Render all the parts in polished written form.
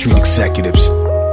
Street Executives.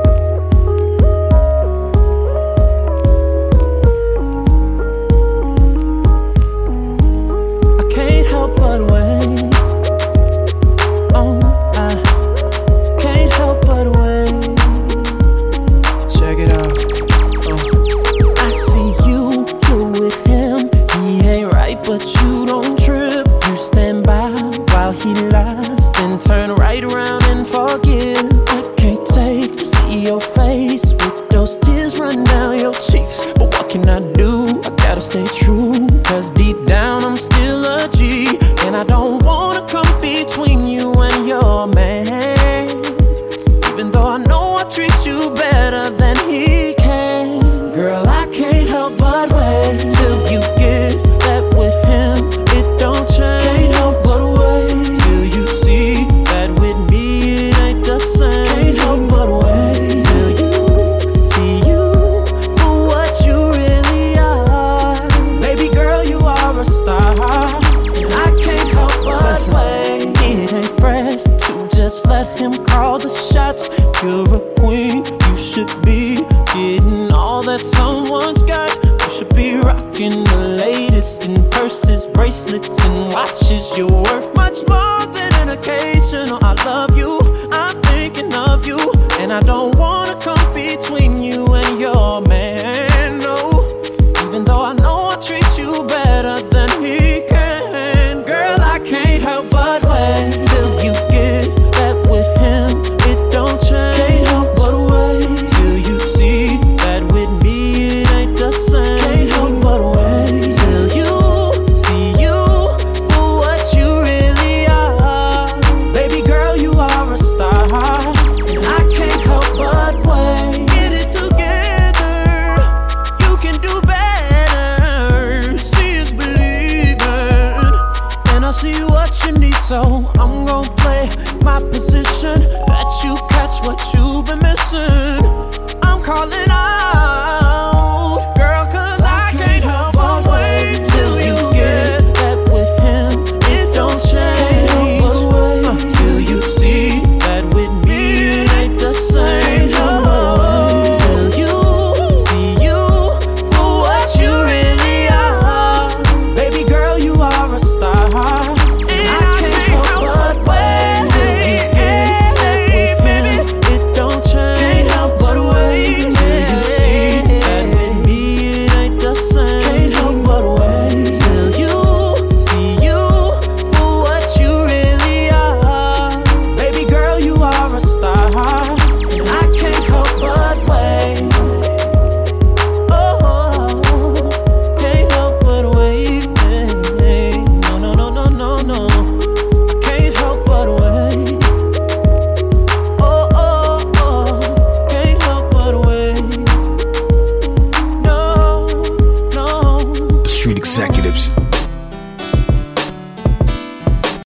I can't help but wait. Oh, I can't help but wait. Check it out. I see you with him. He ain't right, but you don't trip. You stand by while he lies, then turn right around and forgive. I can't take to see your face with those tears run down your cheeks. But what can I do? I gotta stay true, cause deep down I'm still a G. And I don't wanna come between you and your man, even though I know I treat you better than he can. Girl, I can't help but wait till you get that with him. It don't change. Can't help but wait till you see that with me it ain't the same. Can't help but wait till you see you for what you really are. Baby girl, you are a star, and I can't help but wait. It ain't fresh to just let him call the shots. You're a queen, you should be getting all that someone's got. You should be rocking the latest in purses, bracelets, and watches. You're worth much more than an occasional I love you. I'm thinking of you, and I don't want